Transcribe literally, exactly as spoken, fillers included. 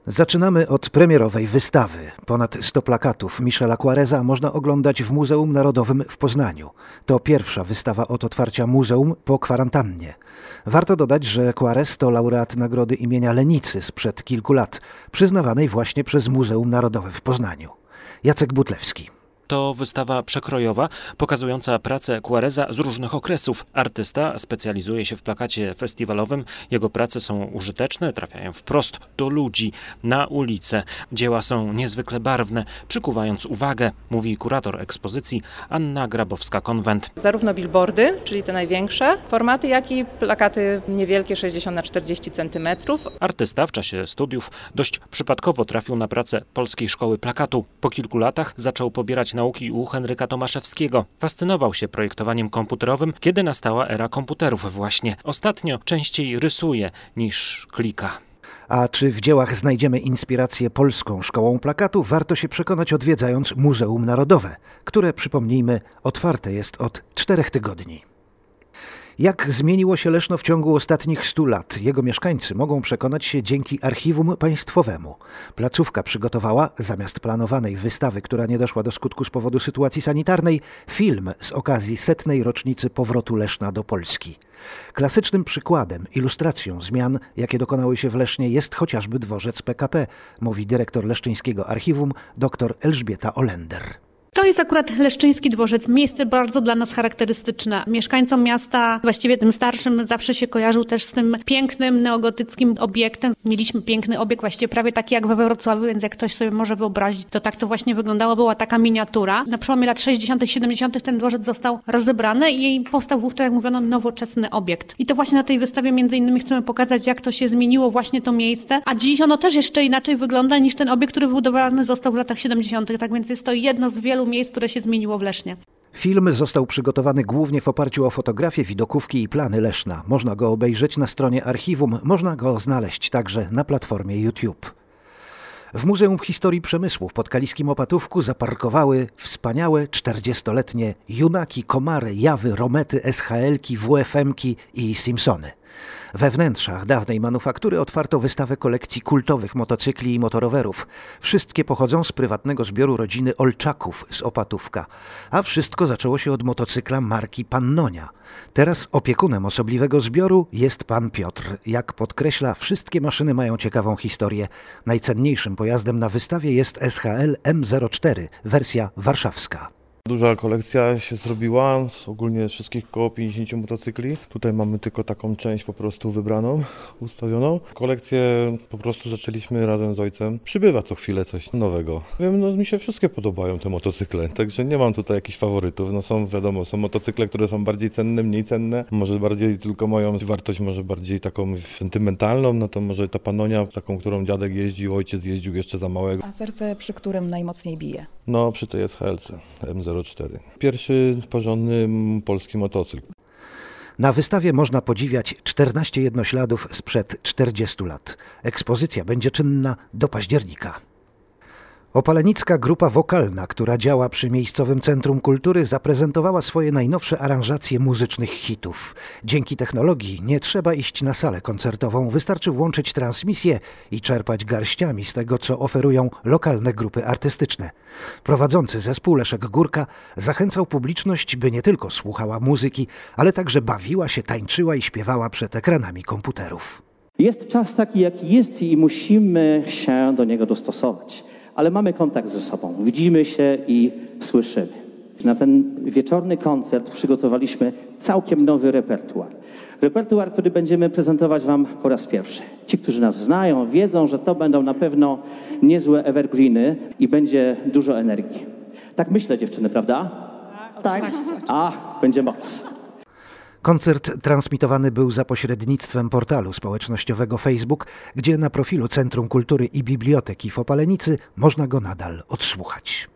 Zaczynamy od premierowej wystawy. Ponad sto plakatów Michela Juareza można oglądać w Muzeum Narodowym w Poznaniu. To pierwsza wystawa od otwarcia muzeum po kwarantannie. Warto dodać, że Juarez to laureat nagrody imienia Lenicy sprzed kilku lat, przyznawanej właśnie przez Muzeum Narodowe w Poznaniu. Jacek Butlewski. To wystawa przekrojowa, pokazująca pracę Juareza z różnych okresów. Artysta specjalizuje się w plakacie festiwalowym. Jego prace są użyteczne, trafiają wprost do ludzi, na ulicę. Dzieła są niezwykle barwne, przykuwając uwagę, mówi kurator ekspozycji Anna Grabowska-Konwent. Zarówno billboardy, czyli te największe formaty, jak i plakaty niewielkie, sześćdziesiąt na czterdzieści centymetrów. Artysta w czasie studiów dość przypadkowo trafił na pracę Polskiej Szkoły Plakatu. Po kilku latach zaczął pobierać nauki u Henryka Tomaszewskiego. Fascynował się projektowaniem komputerowym, kiedy nastała era komputerów właśnie. Ostatnio częściej rysuje niż klika. A czy w dziełach znajdziemy inspirację polską szkołą plakatu? Warto się przekonać, odwiedzając Muzeum Narodowe, które, przypomnijmy, otwarte jest od czterech tygodni. Jak zmieniło się Leszno w ciągu ostatnich stu lat? Jego mieszkańcy mogą przekonać się dzięki Archiwum Państwowemu. Placówka przygotowała, zamiast planowanej wystawy, która nie doszła do skutku z powodu sytuacji sanitarnej, film z okazji setnej rocznicy powrotu Leszna do Polski. Klasycznym przykładem, ilustracją zmian, jakie dokonały się w Lesznie, jest chociażby dworzec P K P, mówi dyrektor leszczyńskiego archiwum dr Elżbieta Olender. To jest akurat Leszczyński Dworzec, miejsce bardzo dla nas charakterystyczne. Mieszkańcom miasta, właściwie tym starszym, zawsze się kojarzył też z tym pięknym, neogotyckim obiektem. Mieliśmy piękny obiekt, właściwie prawie taki jak we Wrocławiu, więc jak ktoś sobie może wyobrazić, to tak to właśnie wyglądało. Była taka miniatura. Na przełomie lat sześćdziesiątych, siedemdziesiątych ten dworzec został rozebrany i powstał wówczas, jak mówiono, nowoczesny obiekt. I to właśnie na tej wystawie między innymi chcemy pokazać, jak to się zmieniło właśnie to miejsce. A dziś ono też jeszcze inaczej wygląda niż ten obiekt, który wybudowany został w latach siedemdziesiątych. Tak więc jest to jedno z wielu miejsc, które się zmieniło w Lesznie. Film został przygotowany głównie w oparciu o fotografie, widokówki i plany Leszna. Można go obejrzeć na stronie archiwum, można go znaleźć także na platformie YouTube. W Muzeum Historii Przemysłu w podkaliskim Opatówku zaparkowały wspaniałe czterdziestoletnie Junaki, Komary, Jawy, Romety, S H L-ki, W F M-ki i Simpsony. We wnętrzach dawnej manufaktury otwarto wystawę kolekcji kultowych motocykli i motorowerów. Wszystkie pochodzą z prywatnego zbioru rodziny Olczaków z Opatówka. A wszystko zaczęło się od motocykla marki Pannonia. Teraz opiekunem osobliwego zbioru jest pan Piotr. Jak podkreśla, wszystkie maszyny mają ciekawą historię. Najcenniejszym pojazdem na wystawie jest S H L M zero cztery, wersja warszawska. Duża kolekcja się zrobiła, z ogólnie wszystkich około pięćdziesięciu motocykli. Tutaj mamy tylko taką część po prostu wybraną, ustawioną. Kolekcję po prostu zaczęliśmy razem z ojcem. Przybywa co chwilę coś nowego. Wiem, no mi się wszystkie podobają te motocykle, także nie mam tutaj jakichś faworytów. No są, wiadomo, są motocykle, które są bardziej cenne, mniej cenne. Może bardziej tylko moją wartość, może bardziej taką sentymentalną, no to może ta Pannonia, taką, którą dziadek jeździł, ojciec jeździł jeszcze za małego. A serce przy którym najmocniej bije? No przy tej S H L-ce M zero cztery. Pierwszy porządny polski motocykl. Na wystawie można podziwiać czternaście jednośladów sprzed czterdziestu lat. Ekspozycja będzie czynna do października. Opalenicka grupa wokalna, która działa przy Miejscowym Centrum Kultury, zaprezentowała swoje najnowsze aranżacje muzycznych hitów. Dzięki technologii nie trzeba iść na salę koncertową, wystarczy włączyć transmisję i czerpać garściami z tego, co oferują lokalne grupy artystyczne. Prowadzący zespół Leszek Górka zachęcał publiczność, by nie tylko słuchała muzyki, ale także bawiła się, tańczyła i śpiewała przed ekranami komputerów. Jest czas taki, jaki jest i musimy się do niego dostosować. Ale mamy kontakt ze sobą, widzimy się i słyszymy. Na ten wieczorny koncert przygotowaliśmy całkiem nowy repertuar. Repertuar, który będziemy prezentować wam po raz pierwszy. Ci, którzy nas znają, wiedzą, że to będą na pewno niezłe evergreeny i będzie dużo energii. Tak myślę, dziewczyny, prawda? Tak. A, będzie moc. Koncert transmitowany był za pośrednictwem portalu społecznościowego Facebook, gdzie na profilu Centrum Kultury i Biblioteki w Opalenicy można go nadal odsłuchać.